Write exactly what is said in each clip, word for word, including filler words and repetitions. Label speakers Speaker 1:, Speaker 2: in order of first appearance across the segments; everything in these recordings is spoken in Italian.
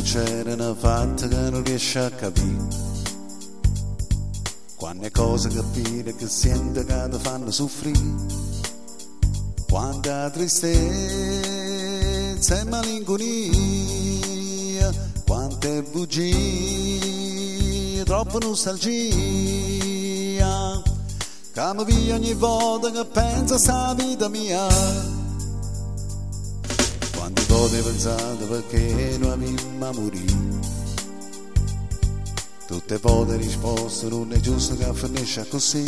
Speaker 1: c'erano fatte che non riesci a capire. Quante cose capire che senti che ti fanno soffrire. Quanta tristezza e malinconia, quante bugie, troppa nostalgia, che mi via ogni volta che penso a sta vita mia. Quante volte pensate perché non avevamo a morire. Tutte volte risposte non è giusto che finisce così.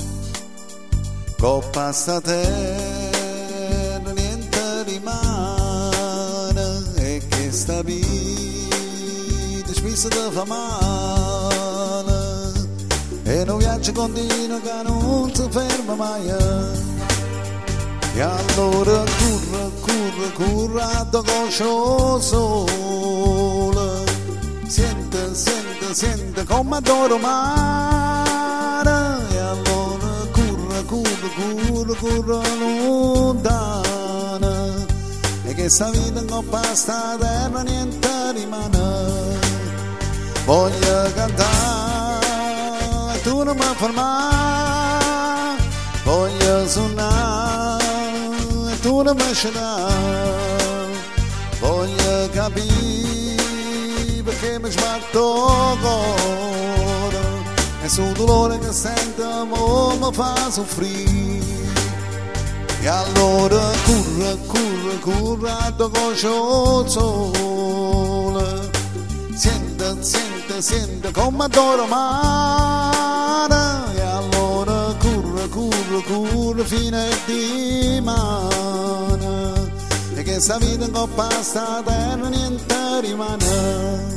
Speaker 1: Coppa sta terra niente rimane, e che sta vita spesso ti fa male, e non viaggio continua che non si ferma mai. E allora curra, curra, curra da coscio sole, sente, sente, sente come adoro mare. E allora curra, curra, curra, curra lontana, e che sta vita non basta terra niente rimane. Voglio cantare, tu non mi fermare, voglio suonare, tu non mi scegliere, voglio capire perché mi sbatto il cuore, e sul dolore che sento mo mi fa soffrire. E allora curra, curra, curra da coscio il sole, sente, sente, sente come adoro mare. E allora curra, curra, curra fino a dimane, e che sta vita non basta terra niente rimane.